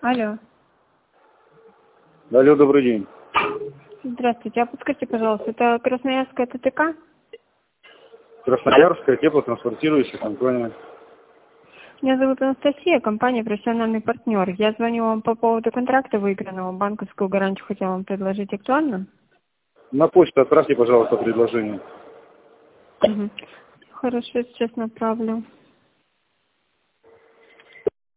Алло. Алло, добрый день. Здравствуйте. А подскажите, пожалуйста, это Красноярская ТТК? Красноярская теплотранспортирующая компания. Меня зовут Анастасия, компания «Профессиональный партнер». Я звоню вам по поводу контракта выигранного. Банковскую гарантию хотела вам предложить. Актуально? На почту отправьте, пожалуйста, предложение. Угу. Хорошо, сейчас направлю.